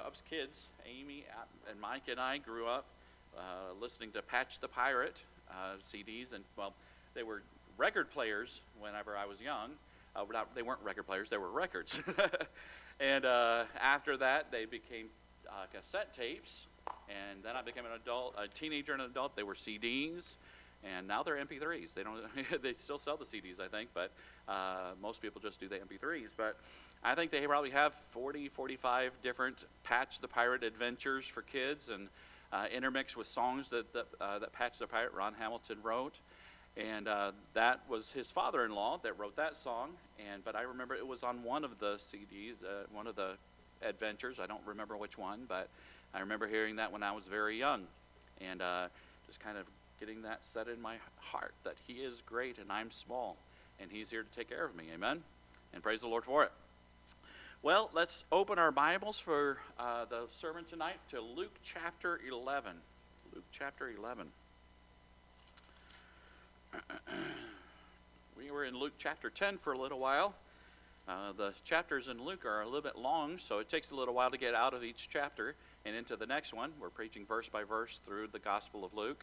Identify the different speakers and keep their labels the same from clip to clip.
Speaker 1: us kids, Amy and Mike and I grew up listening to Patch the Pirate CDs, and well, they were record players whenever I was young. They weren't record players; they were records. And after that, they became cassette tapes, and then I became a teenager and an adult. They were CDs, and now they're MP3s. They don't. They still sell the CDs, I think, but most people just do the MP3s. But I think they probably have 40, 45 different Patch the Pirate adventures for kids, and intermixed with songs that Patch the Pirate, Ron Hamilton, wrote. And that was his father-in-law that wrote that song. But I remember it was on one of the CDs, one of the adventures. I don't remember which one, but I remember hearing that when I was very young, and just kind of getting that set in my heart that he is great and I'm small, and he's here to take care of me. Amen. And praise the Lord for it. Well, let's open our Bibles for the sermon tonight to Luke chapter 11. Luke chapter 11. We were in Luke chapter 10 for a little while. The chapters in Luke are a little bit long, so it takes a little while to get out of each chapter and into the next one. We're preaching verse by verse through the Gospel of Luke,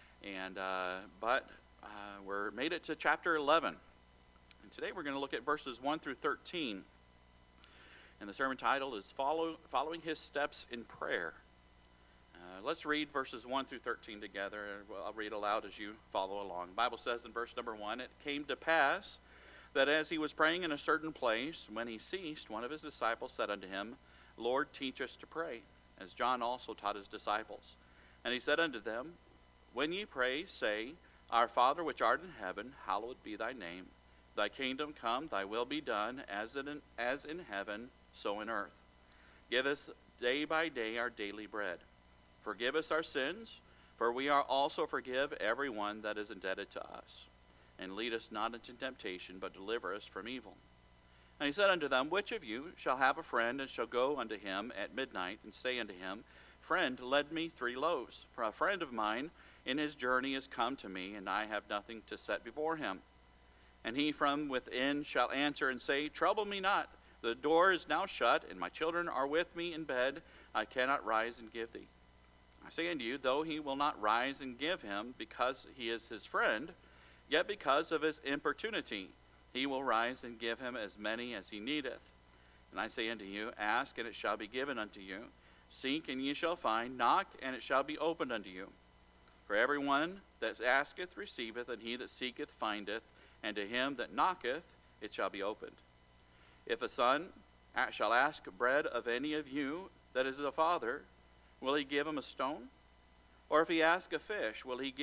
Speaker 1: but we're made it to chapter 11. And today we're going to look at verses 1 through 13. And the sermon title is Following His Steps in Prayer. Let's read verses 1 through 13 together. I'll read aloud as you follow along. The Bible says in verse number 1, "It came to pass that as he was praying in a certain place, when he ceased, one of his disciples said unto him, Lord, teach us to pray, as John also taught his disciples. And he said unto them, When ye pray, say, Our Father which art in heaven, hallowed be thy name. Thy kingdom come, thy will be done, as in heaven, so in earth. Give us day by day our daily bread. Forgive us our sins, for we are also forgive every one that is indebted to us. And lead us not into temptation, but deliver us from evil. And he said unto them, Which of you shall have a friend, and shall go unto him at midnight, and say unto him, Friend, lend me 3 loaves, for a friend of mine in his journey is come to me, and I have nothing to set before him. And he from within shall answer and say, Trouble me not, the door is now shut, and my children are with me in bed, I cannot rise and give thee. I say unto you, though he will not rise and give him, because he is his friend, yet because of his importunity, he will rise and give him as many as he needeth. And I say unto you, Ask, and it shall be given unto you. Seek, and ye shall find. Knock, and it shall be opened unto you. For every one that asketh receiveth, and he that seeketh findeth, and to him that knocketh it shall be opened. If a son shall ask bread of any of you that is a father, will he give him a stone? Or if he ask a fish, will he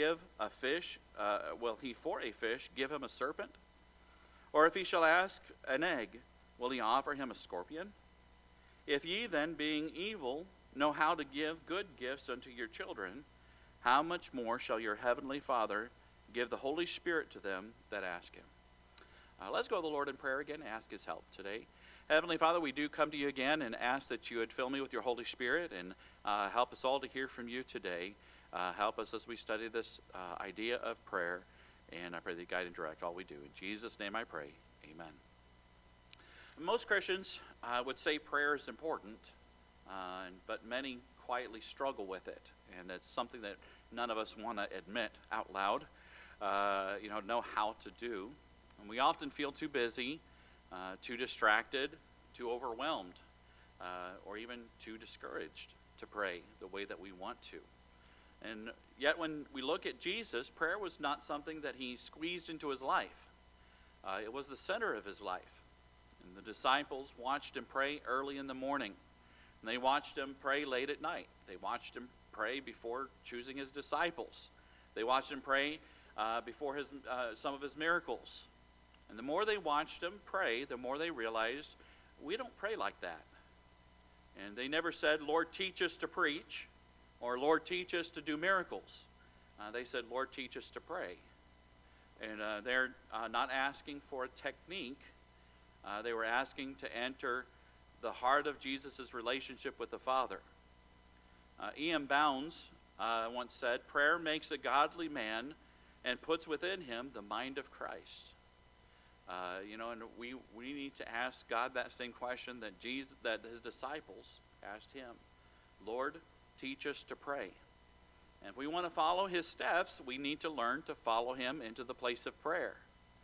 Speaker 1: for a fish give him a serpent? Or if he shall ask an egg, will he offer him a scorpion? If ye then, being evil, know how to give good gifts unto your children, how much more shall your heavenly Father give the Holy Spirit to them that ask him? Let's go to the Lord in prayer again and ask his help today. Heavenly Father, we do come to you again and ask that you would fill me with your Holy Spirit and help us all to hear from you today. Help us as we study this idea of prayer, and I pray that you guide and direct all we do. In Jesus' name I pray, amen. Most Christians would say prayer is important, but many quietly struggle with it, and it's something that none of us want to admit out loud, know how to do. And we often feel too busy, too distracted, too overwhelmed, or even too discouraged to pray the way that we want to. And yet when we look at Jesus, prayer was not something that he squeezed into his life. It was the center of his life. And the disciples watched him pray early in the morning. And they watched him pray late at night. They watched him pray before choosing his disciples. They watched him pray before some of his miracles. And the more they watched him pray, the more they realized, we don't pray like that. And they never said, Lord, teach us to preach, or Lord, teach us to do miracles. They said, Lord, teach us to pray. And they're not asking for a technique. They were asking to enter the heart of Jesus' relationship with the Father. E.M. Bounds once said, prayer makes a godly man and puts within him the mind of Christ. And we need to ask God that same question that his disciples asked him, Lord, teach us to pray. And if we want to follow his steps, we need to learn to follow him into the place of prayer.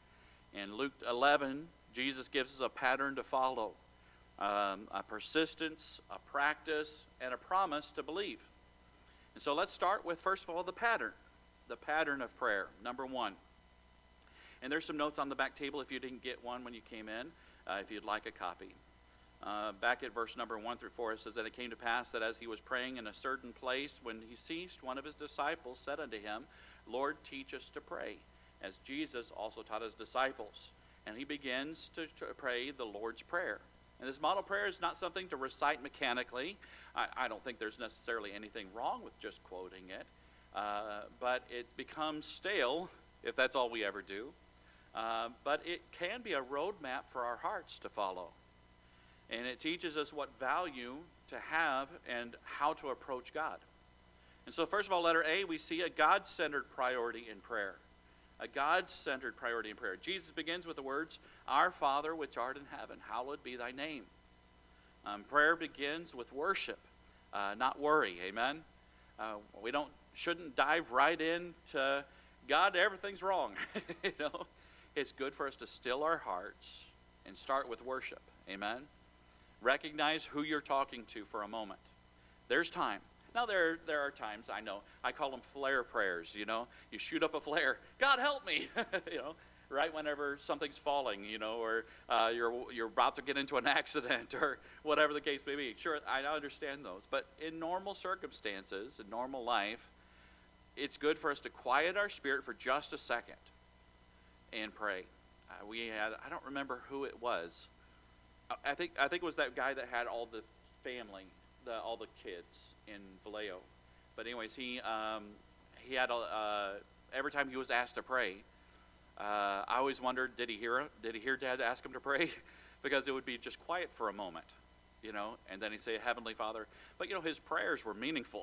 Speaker 1: In Luke 11, Jesus gives us a pattern to follow, a persistence, a practice, and a promise to believe. And so let's start with, first of all, the pattern of prayer, number 1. And there's some notes on the back table if you didn't get one when you came in, if you'd like a copy. Back at verse number 1 through 4, it says that it came to pass that as he was praying in a certain place, when he ceased, one of his disciples said unto him, Lord, teach us to pray, as Jesus also taught his disciples. And he begins to pray the Lord's Prayer. And this model prayer is not something to recite mechanically. I don't think there's necessarily anything wrong with just quoting it. But it becomes stale if that's all we ever do. But it can be a roadmap for our hearts to follow. And it teaches us what value to have and how to approach God. And so first of all, letter A, we see a God-centered priority in prayer. A God-centered priority in prayer. Jesus begins with the words, Our Father which art in heaven, hallowed be thy name. Prayer begins with worship, not worry. Amen? We shouldn't dive right into God, everything's wrong. It's good for us to still our hearts and start with worship. Amen? Recognize who you're talking to for a moment. There's time. Now, there are times, I know, I call them flare prayers, You shoot up a flare. God, help me, right whenever something's falling, or you're about to get into an accident or whatever the case may be. Sure, I understand those. But in normal circumstances, in normal life, it's good for us to quiet our spirit for just a second and pray. I don't remember who it was. I think it was that guy that had all the family, all the kids in Vallejo. But anyways, he had every time he was asked to pray, I always wondered, did he hear Dad ask him to pray? Because it would be just quiet for a moment, and then he'd say, Heavenly Father. But his prayers were meaningful,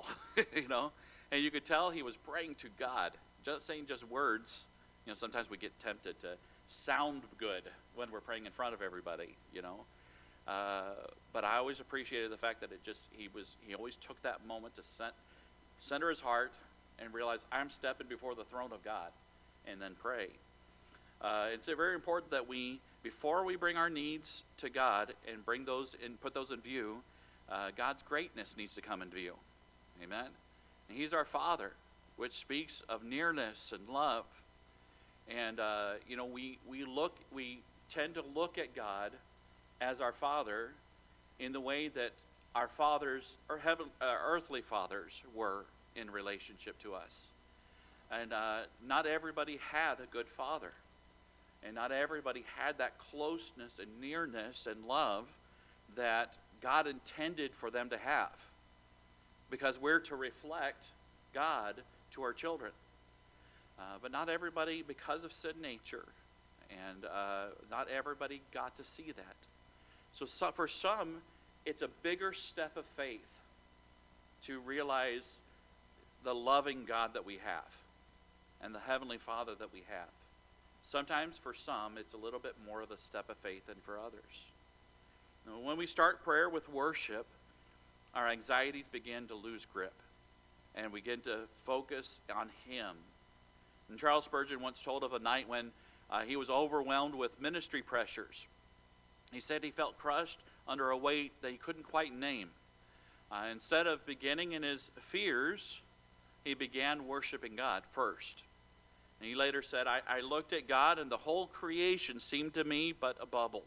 Speaker 1: and you could tell he was praying to God, just saying just words. Sometimes we get tempted to sound good when we're praying in front of everybody, But I always appreciated the fact that he always took that moment to center his heart and realize I'm stepping before the throne of God, and then pray. It's very important that before we bring our needs to God and put those in view, God's greatness needs to come in view. Amen? And He's our Father, which speaks of nearness and love. And we tend to look at God as our Father in the way that our fathers, or earthly fathers, were in relationship to us. And not everybody had a good father. And not everybody had that closeness and nearness and love that God intended for them to have. Because we're to reflect God to our children. But not everybody, because of sin nature, and not everybody got to see that. So for some, it's a bigger step of faith to realize the loving God that we have and the Heavenly Father that we have. Sometimes for some, it's a little bit more of a step of faith than for others. Now, when we start prayer with worship, our anxieties begin to lose grip, and we begin to focus on Him. And Charles Spurgeon once told of a night when he was overwhelmed with ministry pressures. He said he felt crushed under a weight that he couldn't quite name. Instead of beginning in his fears, he began worshiping God first. And he later said, I looked at God and the whole creation seemed to me but a bubble.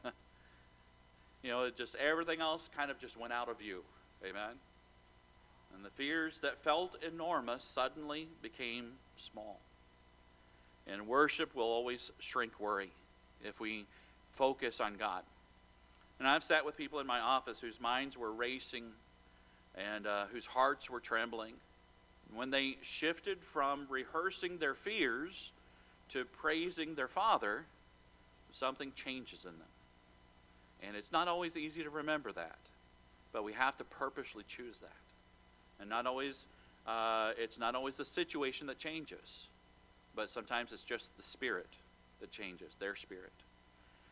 Speaker 1: Everything else kind of just went out of view. Amen? And the fears that felt enormous suddenly became small. And worship will always shrink worry if we focus on God. And I've sat with people in my office whose minds were racing and whose hearts were trembling. When they shifted from rehearsing their fears to praising their Father, something changes in them. And it's not always easy to remember that, but we have to purposely choose that. And it's not always the situation that changes, but sometimes it's just the spirit that changes, their spirit.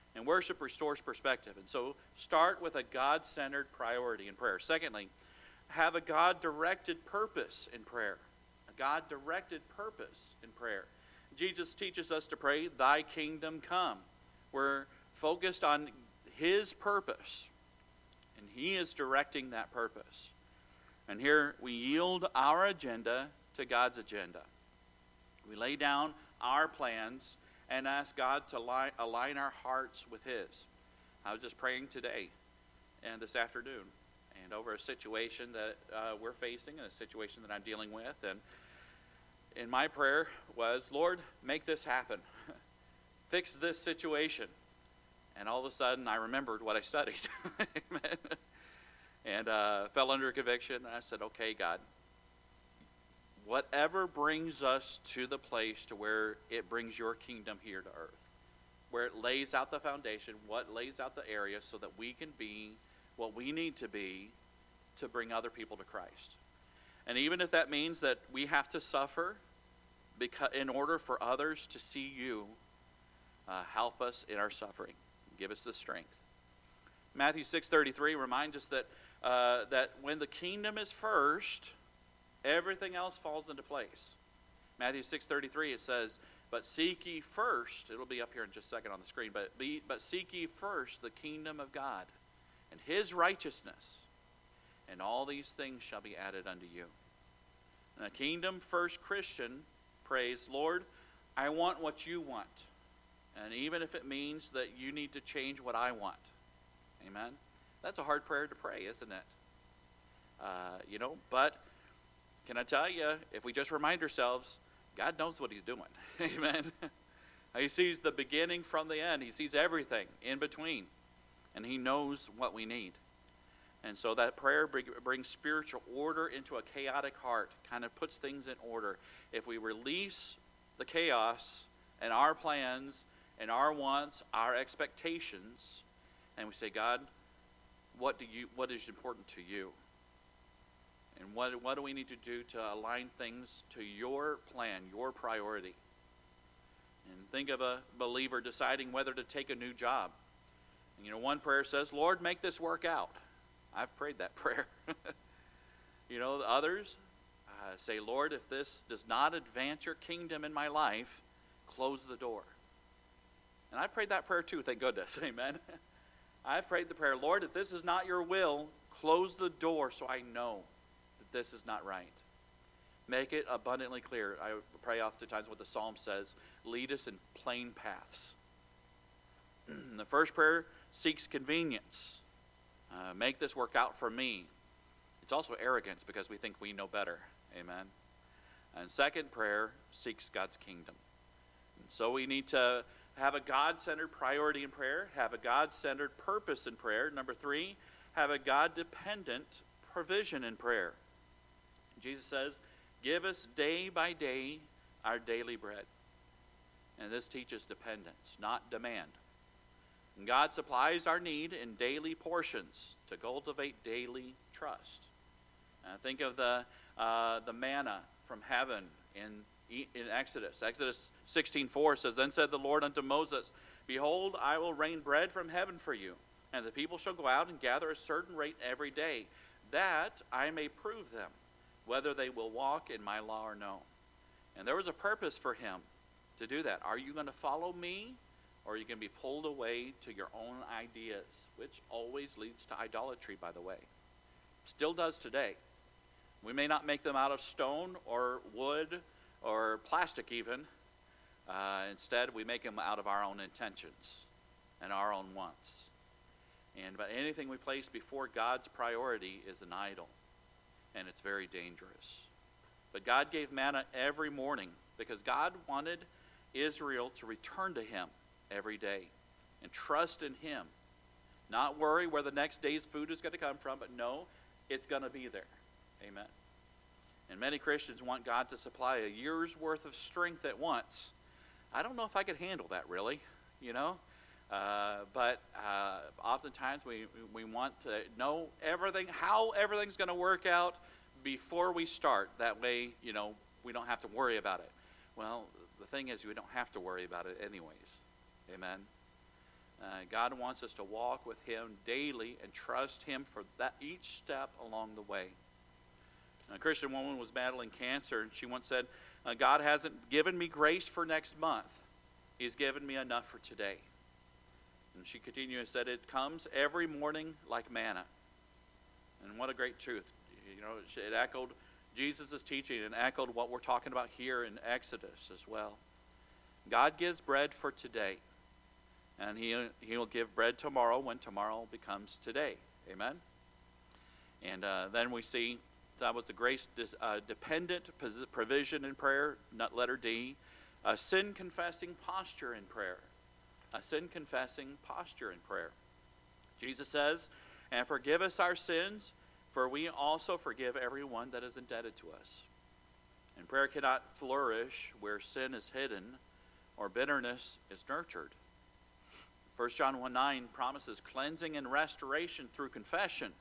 Speaker 1: And worship restores perspective. And so start with a God-centered priority in prayer. Secondly, have a God-directed purpose in prayer. A God-directed purpose in prayer. Jesus teaches us to pray, "Thy kingdom come." We're focused on His purpose, and He is directing that purpose. And here we yield our agenda to God's agenda. We lay down our plans and ask God to align our hearts with His. I was just praying today and this afternoon and over a situation that we're facing, and a situation that I'm dealing with. And my prayer was, "Lord, make this happen. Fix this situation." And all of a sudden, I remembered what I studied. Amen. And fell under conviction. And I said, "Okay, God, whatever brings us to the place to where it brings your kingdom here to earth, where it lays out the foundation, what lays out the area so that we can be what we need to be to bring other people to Christ. And even if that means that we have to suffer in order for others to see you, help us in our suffering. Give us the strength." Matthew 6:33 reminds us that when the kingdom is first, everything else falls into place. Matthew 6:33, it says, "But seek ye first," it'll be up here in just a second on the screen, but seek ye first the kingdom of God and His righteousness, and all these things shall be added unto you. And a kingdom first Christian prays, "Lord, I want what you want. And even if it means that you need to change what I want." Amen? That's a hard prayer to pray, isn't it? But can I tell you, if we just remind ourselves, God knows what He's doing. Amen? He sees the beginning from the end. He sees everything in between. And He knows what we need. And so that prayer brings spiritual order into a chaotic heart, kind of puts things in order. If we release the chaos and our plans and our wants, our expectations, and we say, "God, what is important to you? And what do we need to do to align things to your plan, your priority?" And think of a believer deciding whether to take a new job. And, one prayer says, "Lord, make this work out." I've prayed that prayer. Others say, "Lord, if this does not advance your kingdom in my life, close the door." And I prayed that prayer too, thank goodness. Amen. I've prayed the prayer, "Lord, if this is not your will, close the door so I know that this is not right. Make it abundantly clear." I pray oftentimes what the Psalm says, "Lead us in plain paths." The first prayer seeks convenience. Make this work out for me. It's also arrogance because we think we know better. Amen. And second prayer seeks God's kingdom. And so we need to have a God-centered priority in prayer, have a God-centered purpose in prayer. Number 3, have a God-dependent provision in prayer. Jesus says, "Give us day by day our daily bread." And this teaches dependence, not demand. And God supplies our need in daily portions to cultivate daily trust. Think of the manna from heaven in Exodus. Exodus 16:4 says, "Then said the Lord unto Moses, Behold, I will rain bread from heaven for you, and the people shall go out and gather a certain rate every day, that I may prove them, whether they will walk in my law or no." And there was a purpose for him to do that. Are you going to follow me, or are you going to be pulled away to your own ideas, which always leads to idolatry, by the way. Still does today. We may not make them out of stone or wood or plastic even. Instead, we make them out of our own intentions and our own wants. But anything we place before God's priority is an idol, and it's very dangerous. But God gave manna every morning because God wanted Israel to return to Him every day and trust in Him. Not worry where the next day's food is going to come from, but know it's going to be there. Amen. And many Christians want God to supply a year's worth of strength at once. I don't know if I could handle that, really, but oftentimes we want to know how everything's going to work out before we start. That way, we don't have to worry about it. Well, the thing is, we don't have to worry about it anyways. Amen. God wants us to walk with Him daily and trust Him for that each step along the way. A Christian woman was battling cancer, and she once said, God hasn't given me grace for next month. He's given me enough for today. And she continued and said, it comes every morning like manna. And what a great truth. You know, it echoed Jesus' teaching and echoed what we're talking about here in Exodus as well. God gives bread for today. And He'll give bread tomorrow when tomorrow becomes today. Amen? And then we see that was the grace-dependent provision in prayer, not letter D. A sin-confessing posture in prayer. A sin-confessing posture in prayer. Jesus says, and forgive us our sins, for we also forgive everyone that is indebted to us. And prayer cannot flourish where sin is hidden or bitterness is nurtured. 1 John 1:9 promises cleansing and restoration through confession.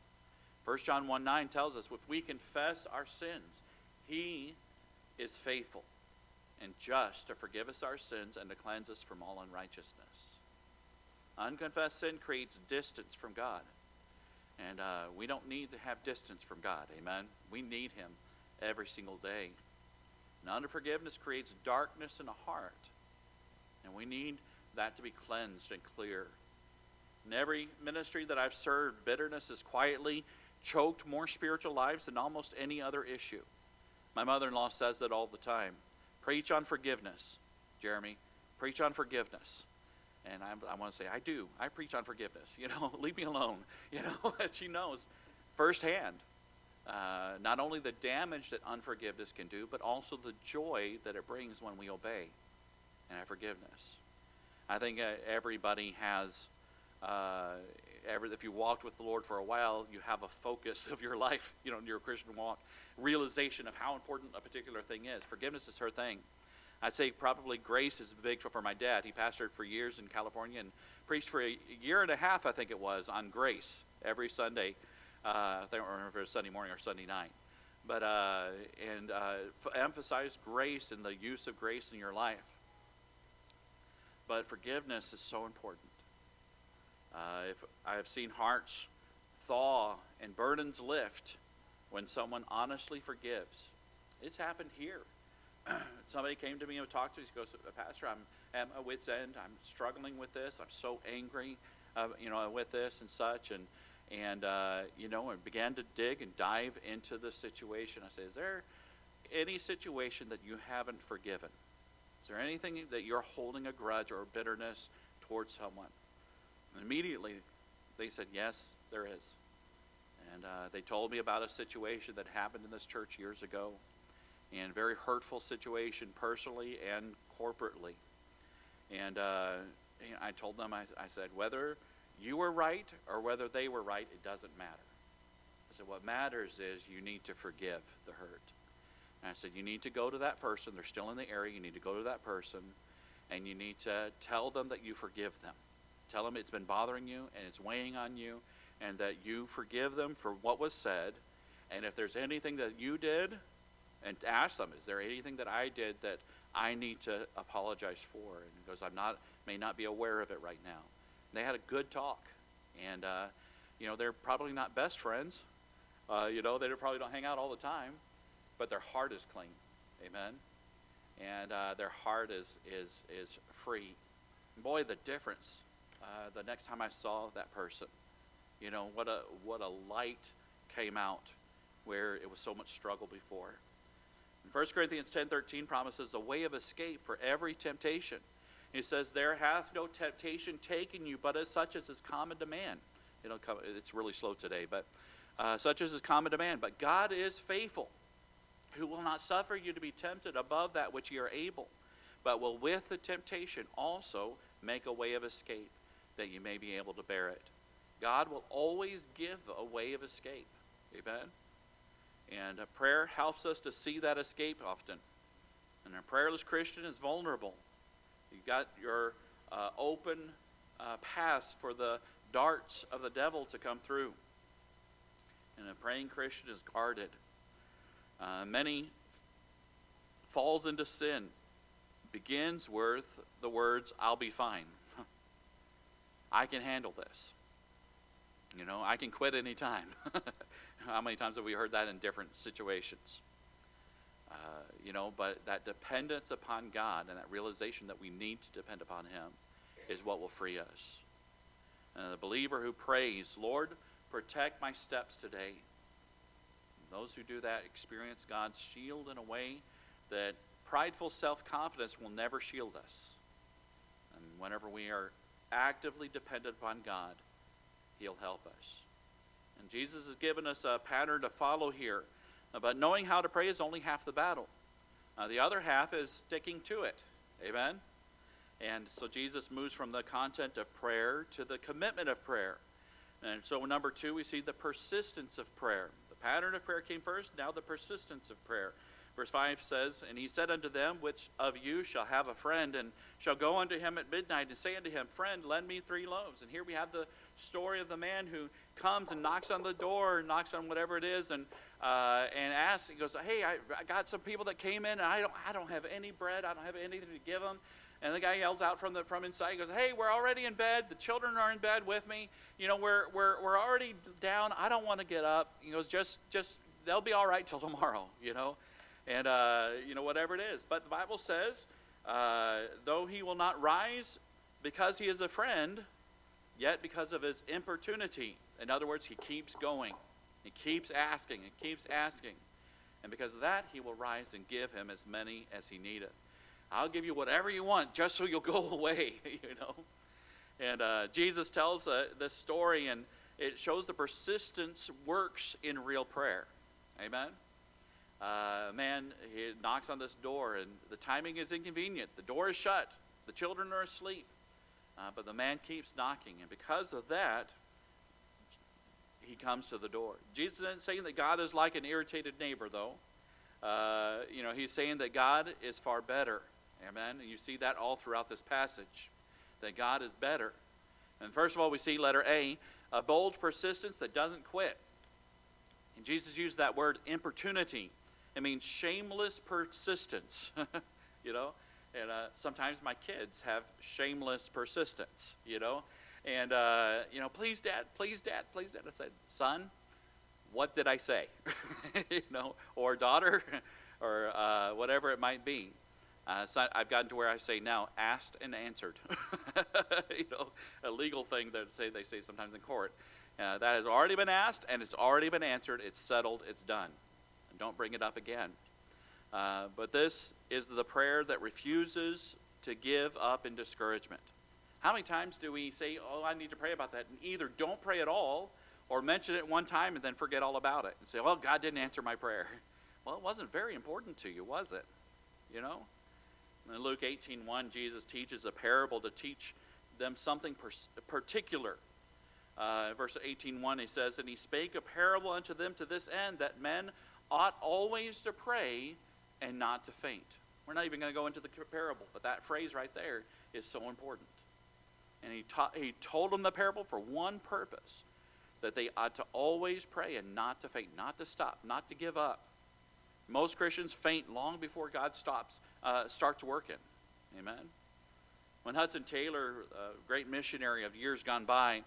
Speaker 1: 1 John 1:9 tells us, if we confess our sins, He is faithful and just to forgive us our sins and to cleanse us from all unrighteousness. Unconfessed sin creates distance from God. And we don't need to have distance from God. Amen? We need Him every single day. And unforgiveness creates darkness in the heart. And we need that to be cleansed and clear. In every ministry that I've served, bitterness has quietly choked more spiritual lives than almost any other issue. My mother-in-law says that all the time. Preach on forgiveness, Jeremy. Preach on forgiveness. And I want to say, I do. I preach on forgiveness. You know, leave me alone. You know, she knows firsthand not only the damage that unforgiveness can do, but also the joy that it brings when we obey and have forgiveness. I think everybody has, if you walked with the Lord for a while, you have a focus of your life, you know, in your Christian walk, realization of how important a particular thing is. Forgiveness is her thing. I'd say probably grace is big for my dad. He pastored for years in California and preached for a year and a half, I think it was, on grace every Sunday. I don't remember if it was Sunday morning or Sunday night. But emphasize grace and the use of grace in your life. But forgiveness is so important. If I have seen hearts thaw and burdens lift when someone honestly forgives. It's happened here. Somebody came to me and talked to me. He goes, Pastor, I'm at my wit's end. I'm struggling with this. I'm so angry, with this and such. And began to dig and dive into the situation. I said, is there any situation that you haven't forgiven? Is there anything that you're holding a grudge or bitterness towards someone? And immediately they said, yes, there is. And they told me about a situation that happened in this church years ago. And very hurtful situation personally and corporately. And I told them, I said, whether you were right or whether they were right, it doesn't matter. I said, what matters is you need to forgive the hurt. And I said, you need to go to that person. They're still in the area. You need to go to that person, and you need to tell them that you forgive them. Tell them it's been bothering you and it's weighing on you, and that you forgive them for what was said. And if there's anything that you did, and ask them, is there anything that I did that I need to apologize for? And he goes, may not be aware of it right now. And they had a good talk. And, they're probably not best friends. They probably don't hang out all the time. But their heart is clean. Amen? And their heart is free. And boy, the difference. The next time I saw that person, what a light came out where it was so much struggle before. 1 Corinthians 10:13 promises a way of escape for every temptation. He says, there hath no temptation taken you, but as such as is common to man. It's really slow today, but such as is common to man. But God is faithful, who will not suffer you to be tempted above that which ye are able, but will with the temptation also make a way of escape, that you may be able to bear it. God will always give a way of escape. Amen? And prayer helps us to see that escape often. And a prayerless Christian is vulnerable. You've got your open paths for the darts of the devil to come through. And a praying Christian is guarded. Many falls into sin begins with the words, I'll be fine. I can handle this. I can quit anytime. How many times have we heard that in different situations? But that dependence upon God and that realization that we need to depend upon Him is what will free us. And the believer who prays, Lord, protect my steps today. Those who do that experience God's shield in a way that prideful self-confidence will never shield us. And whenever we are actively dependent upon God, He'll help us. And Jesus has given us a pattern to follow here. But knowing how to pray is only half the battle. The other half is sticking to it. Amen? And so Jesus moves from the content of prayer to the commitment of prayer. And so number 2, we see the persistence of prayer. The pattern of prayer came first, now the persistence of prayer. Verse 5 says, And he said unto them, Which of you shall have a friend, and shall go unto him at midnight, and say unto him, Friend, lend me 3 loaves. And here we have the story of the man who comes and knocks on the door, knocks on whatever it is, and asks. He goes, Hey, I got some people that came in, and I don't have any bread. I don't have anything to give them. And the guy yells out from inside. He goes, Hey, we're already in bed. The children are in bed with me. We're already down. I don't want to get up. He goes, just they'll be all right till tomorrow. And whatever it is. But the Bible says, though he will not rise because he is a friend, yet because of his importunity. In other words, he keeps going. He keeps asking and keeps asking. And because of that, he will rise and give him as many as he needeth. I'll give you whatever you want just so you'll go away, And Jesus tells this story, and it shows the persistence works in real prayer. Amen? Man, he knocks on this door, and the timing is inconvenient. The door is shut. The children are asleep. But the man keeps knocking, and because of that, he comes to the door. Jesus isn't saying that God is like an irritated neighbor, though. He's saying that God is far better. Amen? And you see that all throughout this passage, that God is better. And first of all, we see letter A, a bold persistence that doesn't quit. And Jesus used that word importunity. It means shameless persistence, And sometimes my kids have shameless persistence, And, please, Dad, please, Dad, please, Dad. I said, Son, what did I say? Or daughter, or whatever it might be. So I've gotten to where I say now, asked and answered. A legal thing that they say sometimes in court. That has already been asked, and it's already been answered. It's settled. It's done. And don't bring it up again. But this is the prayer that refuses to give up in discouragement. How many times do we say, I need to pray about that, and either don't pray at all or mention it one time and then forget all about it and say, well, God didn't answer my prayer. Well, it wasn't very important to you, was it? In Luke 18:1, Jesus teaches a parable to teach them something particular. Verse 18:1, he says, And he spake a parable unto them to this end, that men ought always to pray and not to faint. We're not even going to go into the parable, but that phrase right there is so important. And he told them the parable for one purpose, that they ought to always pray and not to faint, not to stop, not to give up. Most Christians faint long before God starts working. Amen? When Hudson Taylor, a great missionary of years gone by,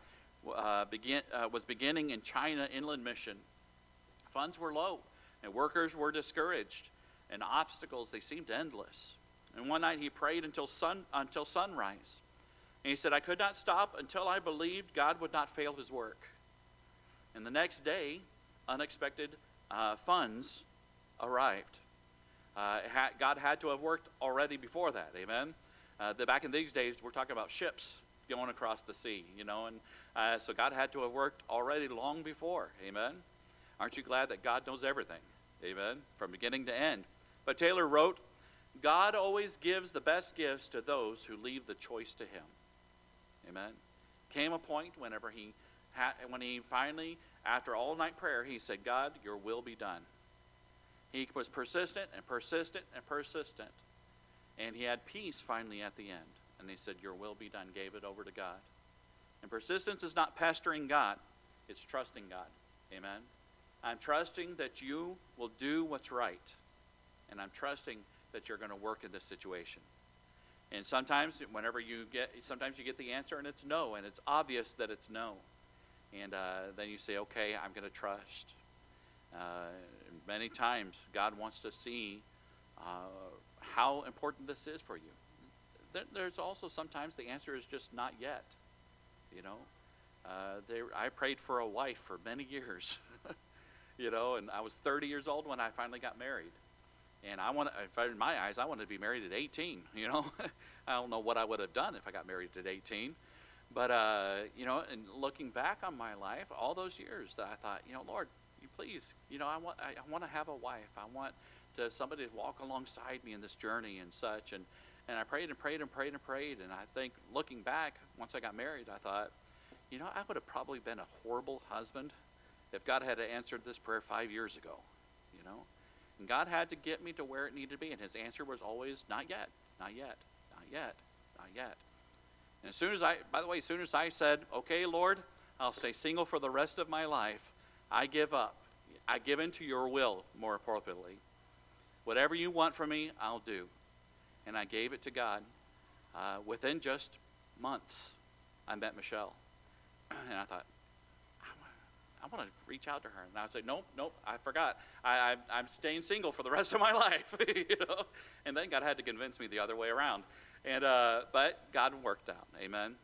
Speaker 1: was beginning in China inland mission, funds were low, and workers were discouraged, and obstacles, they seemed endless. And one night he prayed until sunrise. And he said, I could not stop until I believed God would not fail his work. And the next day, unexpected funds arrived. God had to have worked already before that, amen? Back in these days, we're talking about ships going across the sea, and so God had to have worked already long before, amen? Aren't you glad that God knows everything, amen, from beginning to end? But Taylor wrote, God always gives the best gifts to those who leave the choice to him, amen? Came a point when he finally, after all night prayer, he said, God, your will be done. He was persistent and persistent and persistent. And he had peace finally at the end. And he said, your will be done. Gave it over to God. And persistence is not pestering God. It's trusting God. Amen. I'm trusting that you will do what's right. And I'm trusting that you're going to work in this situation. And sometimes sometimes you get the answer and it's no, and it's obvious that it's no. And then you say, okay, I'm going to trust. Many times God wants to see how important this is for you. There's also sometimes the answer is just not yet. I prayed for a wife for many years, and I was 30 years old when I finally got married. And in my eyes, I wanted to be married at 18, I don't know what I would have done if I got married at 18. But, and looking back on my life, all those years that I thought, Lord, you please, I want to have a wife. I want somebody to walk alongside me in this journey and such. And I prayed and prayed and prayed and prayed. And I think looking back, once I got married, I thought, I would have probably been a horrible husband if God had answered this prayer 5 years ago, And God had to get me to where it needed to be. And his answer was always, not yet, not yet, not yet, not yet. And as soon as I said, okay, Lord, I'll stay single for the rest of my life, I give up. I give into your will, more appropriately. Whatever you want from me, I'll do. And I gave it to God. Within just months, I met Michelle. And I thought, I want to reach out to her. And I said, nope, I forgot. I'm staying single for the rest of my life. And then God had to convince me the other way around. And but God worked out. Amen.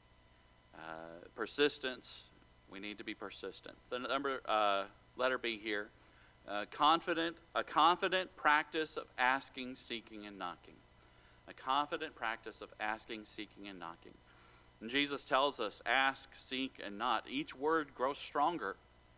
Speaker 1: Persistence. We need to be persistent. The letter B here. A confident practice of asking, seeking, and knocking. A confident practice of asking, seeking, and knocking. And Jesus tells us, ask, seek, and knock. Each word grows stronger.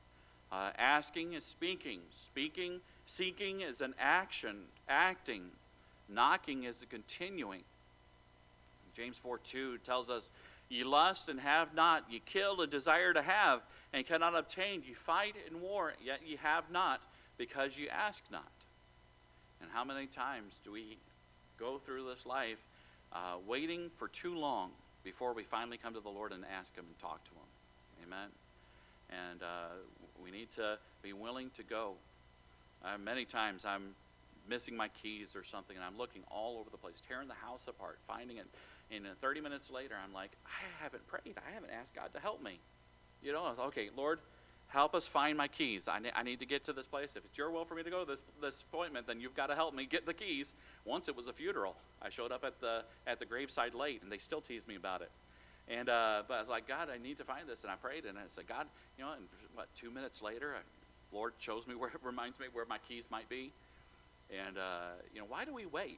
Speaker 1: Asking is speaking. Seeking is an action, acting. Knocking is a continuing. James 4:2 tells us, ye lust and have not, ye kill and desire to have, and cannot obtain. Ye fight and war, yet ye have not, because ye ask not. And how many times do we go through this life waiting for too long before we finally come to the Lord and ask him and talk to him? Amen. And we need to be willing to go. Many times I'm missing my keys or something, and I'm looking all over the place, tearing the house apart, finding it. And 30 minutes later, I'm like, I haven't prayed. I haven't asked God to help me. Okay, Lord, help us find my keys. I need to get to this place. If it's your will for me to go to this appointment, then you've got to help me get the keys. Once it was a funeral. I showed up at the graveside late, and they still teased me about it. And but I was like, God, I need to find this. And I prayed, and I said, God, and 2 minutes later, Lord shows me reminds me where my keys might be. And why do we wait?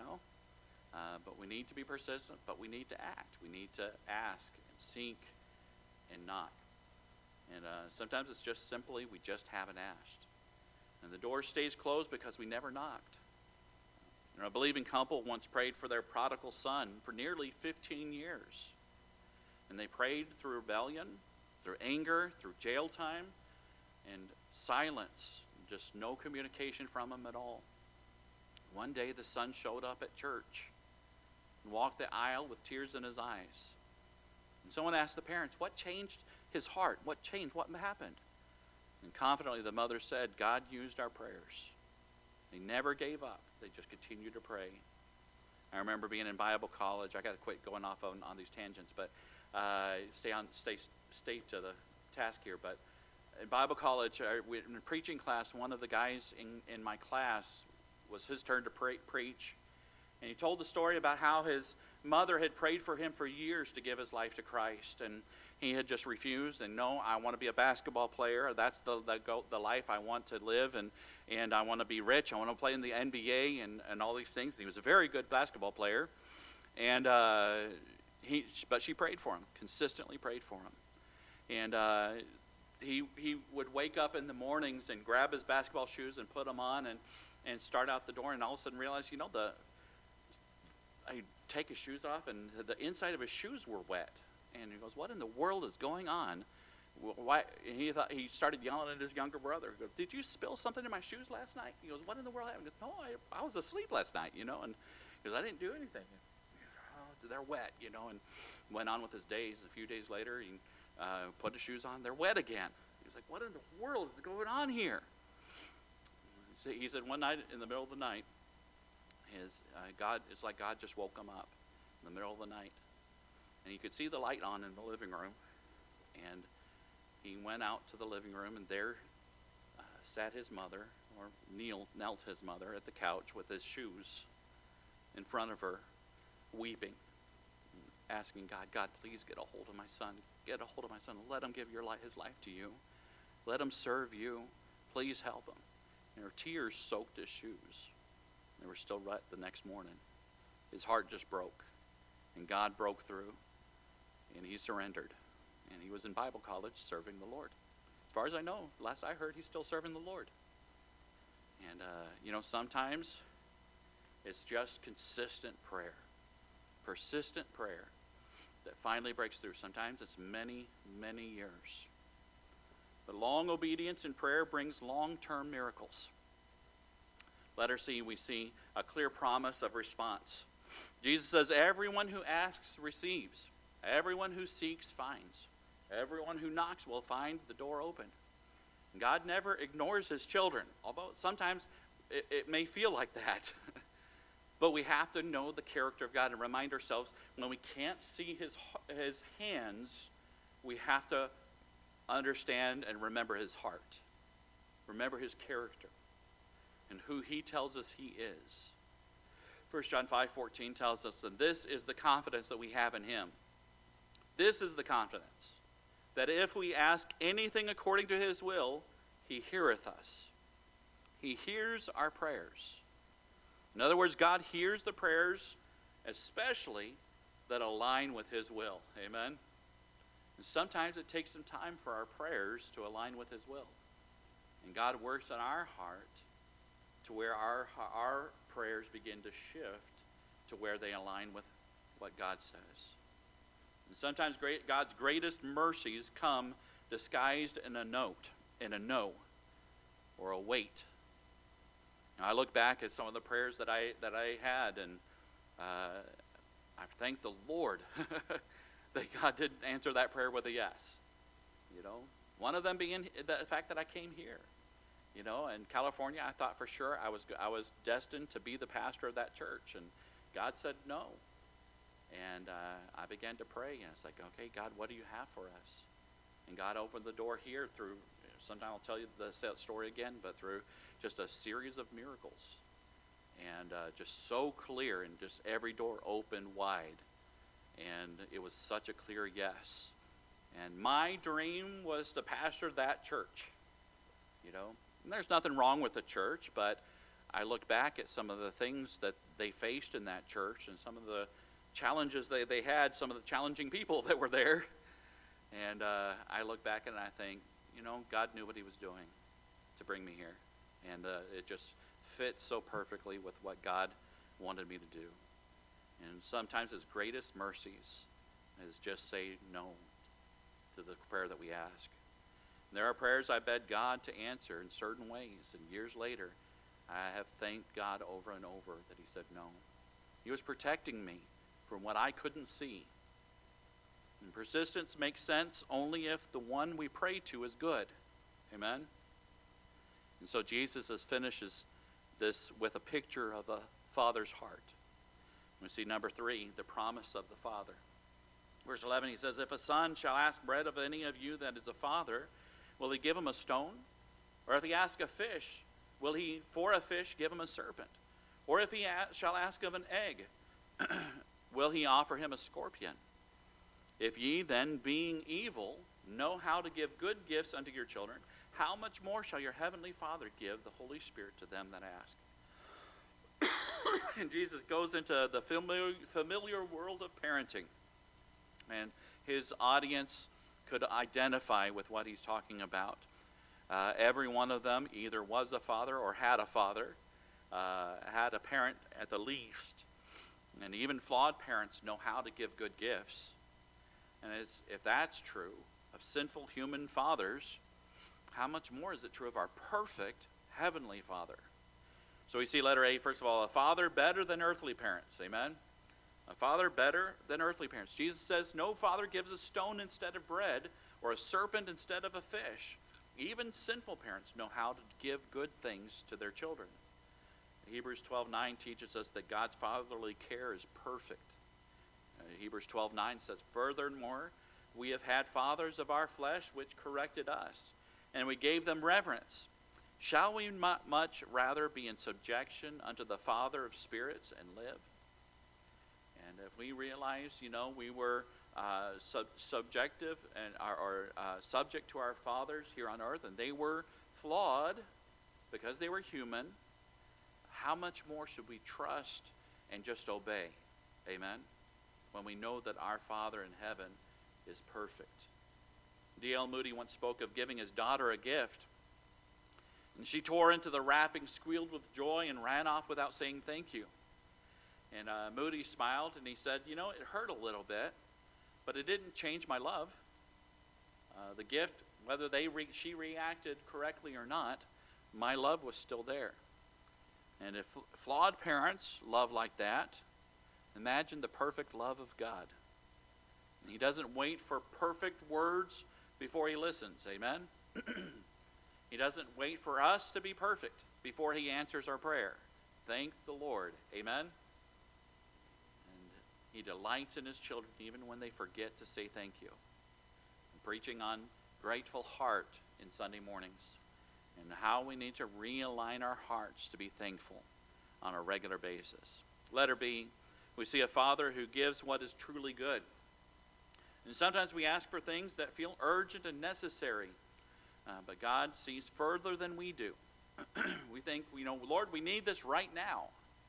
Speaker 1: But we need to be persistent. But we need to act. We need to ask and seek and knock. And sometimes it's just simply we just haven't asked. And the door stays closed because we never knocked. A believing couple once prayed for their prodigal son for nearly 15 years. And they prayed through rebellion, through anger, through jail time, and silence, just no communication from him at all. One day the son showed up at church and walked the aisle with tears in his eyes. And someone asked the parents, what changed his heart? What changed? What happened? And confidently the mother said, God used our prayers. They never gave up. They just continued to pray. I remember being in Bible college. I got to quit going off on these tangents, but stay to the task here. But in Bible college, in a preaching class, one of the guys in my class was his turn to preach. And he told the story about how his mother had prayed for him for years to give his life to Christ. And he had just refused. And no, I want to be a basketball player. That's the life I want to live. And I want to be rich. I want to play in the NBA and all these things. And he was a very good basketball player. And but she prayed for him, consistently prayed for him. And he would wake up in the mornings and grab his basketball shoes and put them on and start out the door, and all of a sudden realize, he'd take his shoes off and the inside of his shoes were wet. And he goes, what in the world is going on? Why? And he started yelling at his younger brother. He goes, did you spill something in my shoes last night? He goes, what in the world happened? He goes, no, I was asleep last night, And he goes, I didn't do anything. Oh, they're wet, and went on with his days. A few days later, he put his shoes on. They're wet again. He was like, what in the world is going on here? He said one night in the middle of the night, it's like God just woke him up. in the middle of the night. And he could see the light on in the living room. And he went out to the living room, and there sat his mother, or knelt his mother at the couch with his shoes in front of her, weeping, asking God, God, please get a hold of my son. Get a hold of my son. Let him give his life to you. Let him serve you. Please help him. And her tears soaked his shoes. They were still wet the next morning. His heart just broke. And God broke through. And he surrendered. And he was in Bible college serving the Lord. As far as I know, last I heard, he's still serving the Lord. And, sometimes it's just consistent prayer. Persistent prayer that finally breaks through. Sometimes it's many, many years. But long obedience in prayer brings long-term miracles. Letter C, we see a clear promise of response. Jesus says, everyone who asks receives. Everyone who seeks finds. Everyone who knocks will find the door open. God never ignores his children, although sometimes it may feel like that. But we have to know the character of God and remind ourselves when we can't see his hands, we have to understand and remember his heart. Remember his character and who he tells us he is. 1 John 5:14 tells us that this is the confidence that we have in him. This is the confidence that if we ask anything according to his will, he heareth us. He hears our prayers. In other words, God hears the prayers, especially that align with his will. Amen? And sometimes it takes some time for our prayers to align with his will. And God works on our heart to where our prayers begin to shift to where they align with what God says. And sometimes God's greatest mercies come disguised in a no, or a wait. Now, I look back at some of the prayers that I had, and I thank the Lord that God didn't answer that prayer with a yes. One of them being the fact that I came here. In California, I thought for sure I was destined to be the pastor of that church, and God said no. And I began to pray, and it's like, okay, God, what do you have for us? And God opened the door here through, sometime I'll tell you the story again, but through just a series of miracles. And just so clear, and just every door opened wide. And it was such a clear yes. And my dream was to pastor that church. And there's nothing wrong with the church, but I look back at some of the things that they faced in that church and some of the challenges they had, some of the challenging people that were there. And I look back and I think, God knew what he was doing to bring me here. And it just fits so perfectly with what God wanted me to do. And sometimes his greatest mercies is just say no to the prayer that we ask. And there are prayers I begged God to answer in certain ways, and years later I have thanked God over and over that he said no. He was protecting me from what I couldn't see. And persistence makes sense only if the one we pray to is good. Amen? And so Jesus finishes this with a picture of the Father's heart. We see number 3, the promise of the Father. Verse 11, he says, if a son shall ask bread of any of you that is a father, will he give him a stone? Or if he ask a fish, will he for a fish give him a serpent? Or if he shall ask of an egg, will he offer him a scorpion? If ye then, being evil, know how to give good gifts unto your children, how much more shall your heavenly Father give the Holy Spirit to them that ask? And Jesus goes into the familiar world of parenting. And his audience could identify with what he's talking about. Every one of them either was a father or had a father, had a parent at the least. And even flawed parents know how to give good gifts. And if that's true of sinful human fathers, how much more is it true of our perfect heavenly Father? So we see letter A, first of all, a father better than earthly parents. Amen? A father better than earthly parents. Jesus says no father gives a stone instead of bread or a serpent instead of a fish. Even sinful parents know how to give good things to their children. Hebrews 12:9 teaches us that God's fatherly care is perfect. Hebrews 12:9 says, "Furthermore, we have had fathers of our flesh which corrected us, and we gave them reverence. Shall we much rather be in subjection unto the Father of spirits and live?" And if we realize, we were subjective and are subject to our fathers here on earth, and they were flawed because they were human, how much more should we trust and just obey? Amen? When we know that our Father in heaven is perfect. D.L. Moody once spoke of giving his daughter a gift, and she tore into the wrapping, squealed with joy, and ran off without saying thank you. And Moody smiled, and he said, it hurt a little bit, but it didn't change my love. The gift, whether she reacted correctly or not, my love was still there. And if flawed parents love like that, imagine the perfect love of God. He doesn't wait for perfect words before he listens. Amen? He doesn't wait for us to be perfect before he answers our prayer. Thank the Lord. Amen? And he delights in his children even when they forget to say thank you. I'm preaching on grateful heart in Sunday mornings, and how we need to realign our hearts to be thankful on a regular basis. Letter B, we see a father who gives what is truly good. And sometimes we ask for things that feel urgent and necessary, but God sees further than we do. We think, Lord, we need this right now,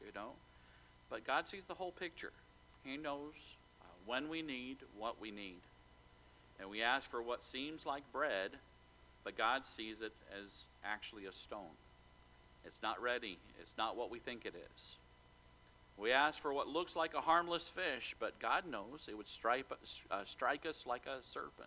Speaker 1: but God sees the whole picture. He knows when we need what we need. And we ask for what seems like bread, but God sees it as actually a stone. It's not ready. It's not what we think it is. We ask for what looks like a harmless fish, but God knows it would strike us like a serpent.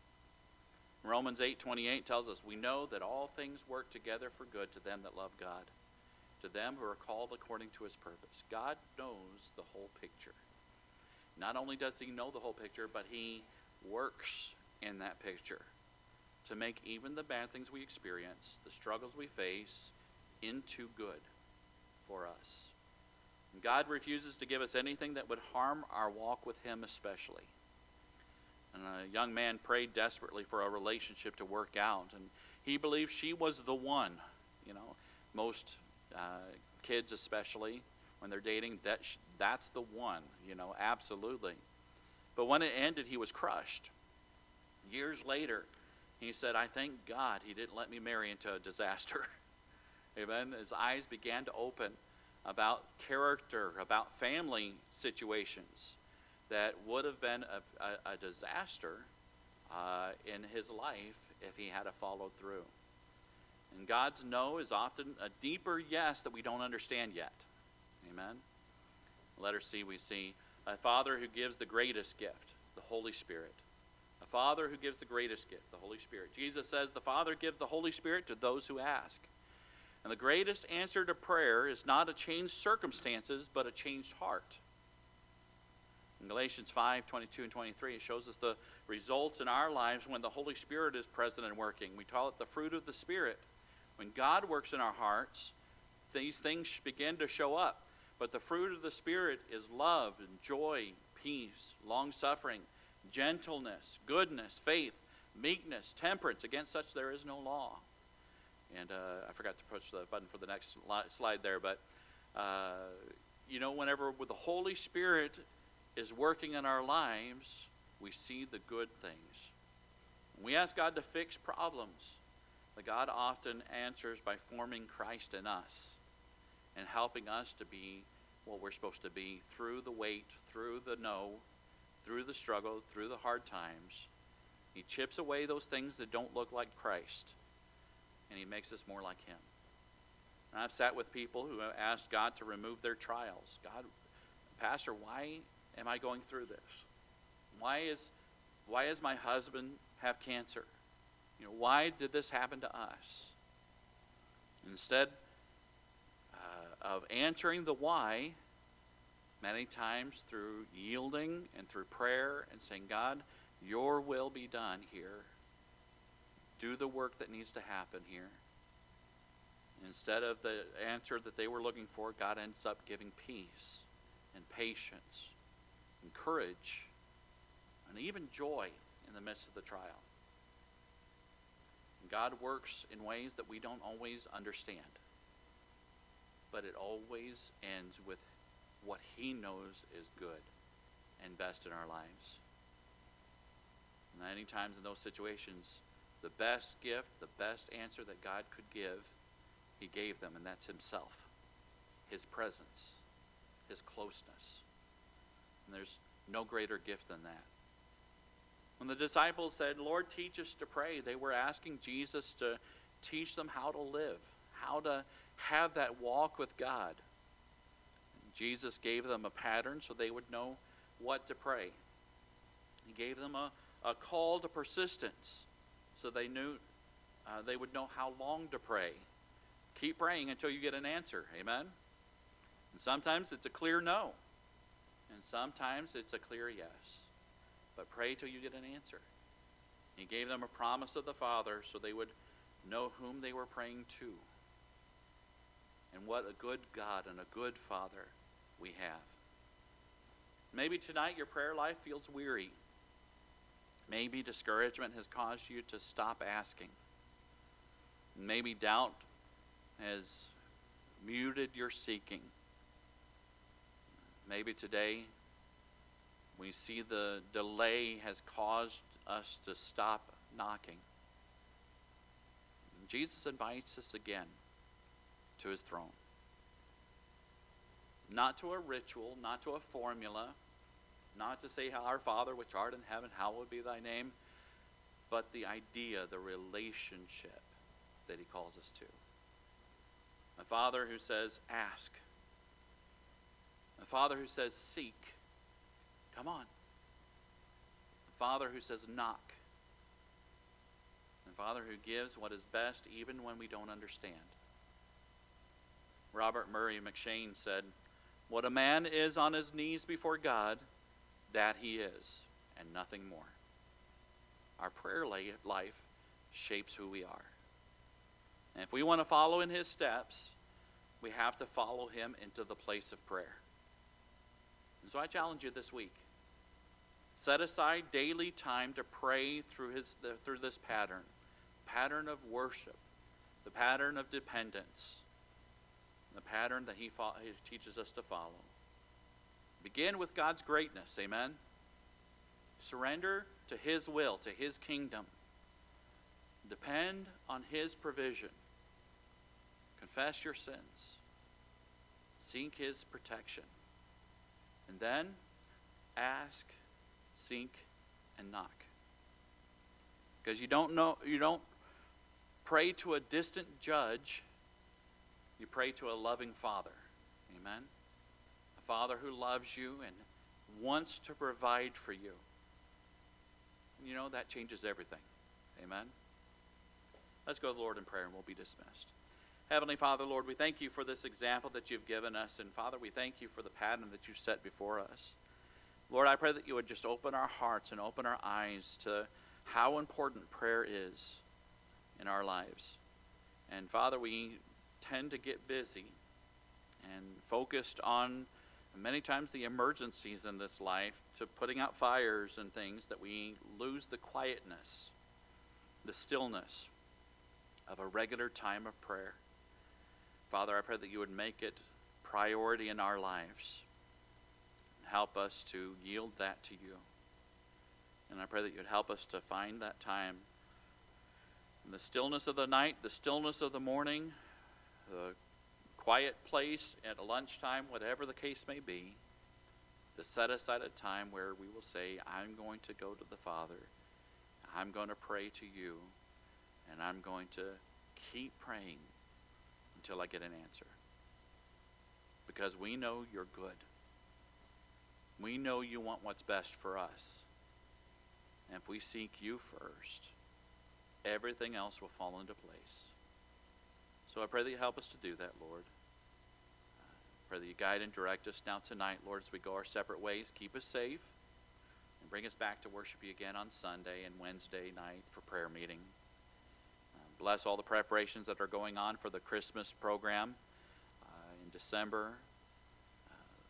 Speaker 1: Romans 8:28 tells us, "We know that all things work together for good to them that love God, to them who are called according to his purpose." God knows the whole picture. Not only does he know the whole picture, but he works in that picture to make even the bad things we experience, the struggles we face, into good for us. And God refuses to give us anything that would harm our walk with him especially. And a young man prayed desperately for a relationship to work out, and he believed she was the one. Most kids especially, when they're dating, that's the one, absolutely. But when it ended, he was crushed. Years later, he said, "I thank God he didn't let me marry into a disaster." Amen. His eyes began to open about character, about family situations that would have been a disaster in his life if he had followed through. And God's no is often a deeper yes that we don't understand yet. Amen. Letter C, we see a father who gives the greatest gift, the Holy Spirit. A father who gives the greatest gift, the Holy Spirit. Jesus says the Father gives the Holy Spirit to those who ask. And the greatest answer to prayer is not a changed circumstances, but a changed heart. In Galatians 5:22 and 23, it shows us the results in our lives when the Holy Spirit is present and working. We call it the fruit of the Spirit. When God works in our hearts, these things begin to show up. But the fruit of the Spirit is love and joy, peace, long-suffering, gentleness, goodness, faith, meekness, temperance. Against such there is no law. And I forgot to push the button for the next slide there, but whenever the Holy Spirit is working in our lives, we see the good things. When we ask God to fix problems, but God often answers by forming Christ in us and helping us to be what we're supposed to be through the wait, through the no, through the struggle, through the hard times. He chips away those things that don't look like Christ, and he makes us more like him. And I've sat with people who have asked God to remove their trials. God, Pastor, why am I going through this? Why is my husband have cancer? Why did this happen to us? Instead of answering the why, many times through yielding and through prayer and saying, God, your will be done here. Do the work that needs to happen here. Instead of the answer that they were looking for, God ends up giving peace and patience and courage and even joy in the midst of the trial. And God works in ways that we don't always understand, but it always ends with what He knows is good and best in our lives. And many times in those situations, the best gift, the best answer that God could give, He gave them, and that's Himself, His presence, His closeness. And there's no greater gift than that. When the disciples said, Lord, teach us to pray, they were asking Jesus to teach them how to live, how to have that walk with God. And Jesus gave them a pattern so they would know what to pray. He gave them a call to persistence so they knew they would know how long to pray. Keep praying until you get an answer. Amen? And sometimes it's a clear no. And sometimes it's a clear yes. But pray till you get an answer. He gave them a promise of the Father so they would know whom they were praying to. And what a good God and a good Father we have. Maybe tonight your prayer life feels weary. Maybe discouragement has caused you to stop asking. Maybe doubt has muted your seeking. Maybe today we see the delay has caused us to stop knocking. Jesus invites us again to His throne. Not to a ritual, not to a formula, not to say, Our Father which art in heaven, hallowed be thy name, but the idea, the relationship that He calls us to. A Father who says, ask. A Father who says, seek. Come on. A Father who says, knock. A Father who gives what is best even when we don't understand. Robert Murray McCheyne said, what a man is on his knees before God, that he is, and nothing more. Our prayer life shapes who we are. And if we want to follow in His steps, we have to follow Him into the place of prayer. And so I challenge you this week. Set aside daily time to pray through this pattern of worship, the pattern of dependence, the pattern that He teaches us to follow. Begin with God's greatness, amen? Surrender to His will, to His kingdom. Depend on His provision. Confess your sins. Seek His protection. And then ask, seek, and knock. Because you don't pray to a distant judge. You pray to a loving Father. Amen? A Father who loves you and wants to provide for you. That changes everything. Amen? Let's go to the Lord in prayer and we'll be dismissed. Heavenly Father, Lord, we thank You for this example that You've given us. And Father, we thank You for the pattern that You set before us. Lord, I pray that You would just open our hearts and open our eyes to how important prayer is in our lives. And Father, we tend to get busy and focused on many times the emergencies in this life, to putting out fires and things, that we lose the quietness, the stillness of a regular time of prayer. Father, I pray that You would make it priority in our lives. Help us to yield that to You. And I pray that You would help us to find that time in the stillness of the night, the stillness of the morning, the quiet place at lunchtime, whatever the case may be, to set aside a time where we will say, I'm going to go to the Father, I'm going to pray to You, and I'm going to keep praying until I get an answer. Because we know You're good. We know You want what's best for us. And if we seek You first, everything else will fall into place. So I pray that You help us to do that, Lord. I pray that You guide and direct us now tonight, Lord, as we go our separate ways. Keep us safe and bring us back to worship You again on Sunday and Wednesday night for prayer meeting. Bless all the preparations that are going on for the Christmas program in December.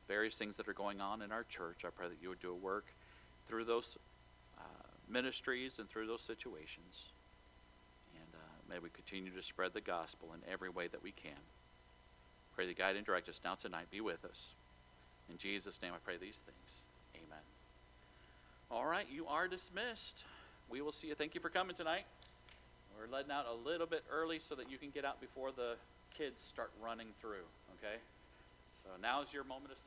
Speaker 1: various things that are going on in our church. I pray that you would do a work through those ministries and through those situations. And may we continue to spread the gospel in every way that we can. Pray that guide and direct us now tonight. Be with us. In Jesus' name I pray these things. Amen. All right, you are dismissed. We will see you. Thank you for coming tonight. We're letting out a little bit early so that you can get out before the kids start running through, okay? So now is your moment of